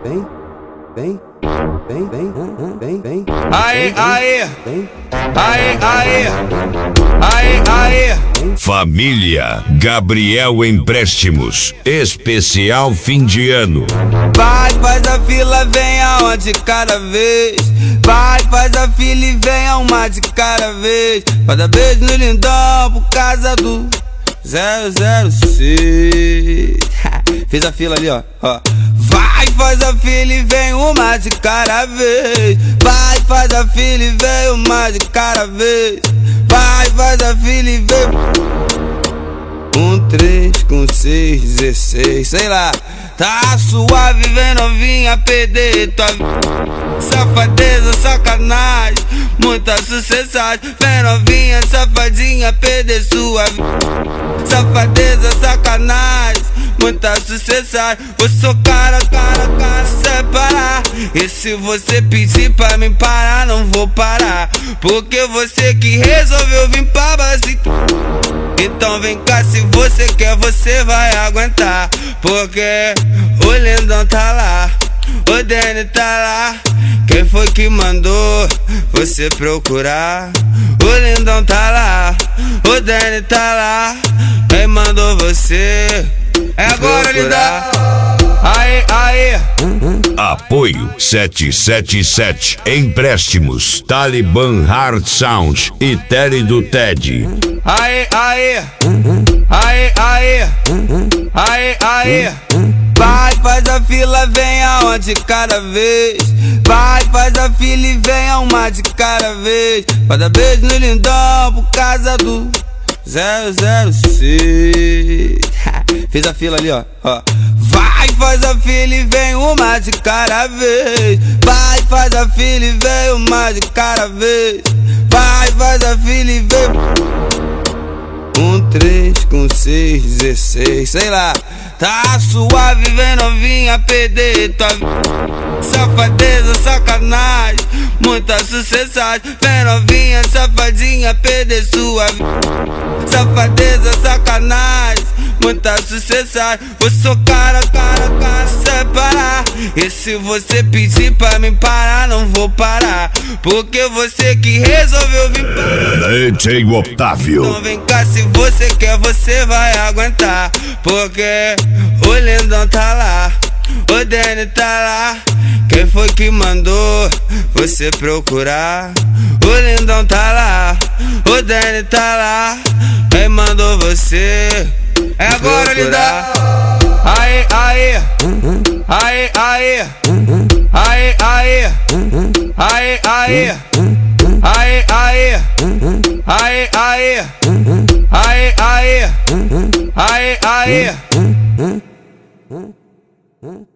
Aê, aê, aê, aê, aê, aê. Família Gabriel Empréstimos, especial fim de ano. Vai, faz a fila, venha uma de cada vez. Vai, faz a fila e venha uma de cada vez. Vai dar beijo no lindão por causa do 006. Fiz a fila ali, ó. Vai, faz a fila e vem uma de cada vez. Vai, faz a fila e vem uma de cada vez. Vai, faz a fila e vem com 3, com 6, 16, sei lá. Tá suave, vem novinha perder tua safadeza, sacanagem, muita sucessagem. Vem novinha, safadinha, perder sua safadeza, sacanagem, muita sucessagem. Vou socar a cara, separar. E se você pedir pra mim parar, não vou parar, porque você que resolveu vir pra base. Então vem cá, se você quer, você vai aguentar, porque o lindão tá lá, o Danny tá lá. Quem foi que mandou você procurar? O lindão tá lá, o Danny tá lá. Quem mandou você? É agora, lindão. Aê, aê. Apoio 777 Empréstimos, Talibã Hard Sound e Terry do Ted. Aê, aê, aê, aê, aê, aê. Vai, faz a fila, venha uma de cada vez. Vai, faz a fila e venha uma de cada vez. Vai dar beijo no lindão por causa do 006. Fiz a fila ali, ó. Vai, faz a fila e vem uma de cada vez. Vai, faz a fila e vem uma de cada vez. Vai, faz a fila e vem com 3, com 6, 16, sei lá. Tá suave, vem novinha perder tua safadeza, sacanagem, muita sucessagem. Vem novinha, safadinha, perder sua safadeza, sacanagem, muita sucessagem. Vou socar a cara, separar. E se você pedir pra mim parar, não vou parar, porque você que resolveu vir parar. DJ Otávio. Então vem cá, se você quer, você vai aguentar, porque o lindão tá lá, o Danny tá lá. Quem foi que mandou você procurar? O lindão tá lá, o Danny tá lá. Quem mandou você? É agora, lindão. Aê, aê, aê, aê, aê, aê, aê, aê, aê, aê, aê, aê, aê, aê, aê, aê.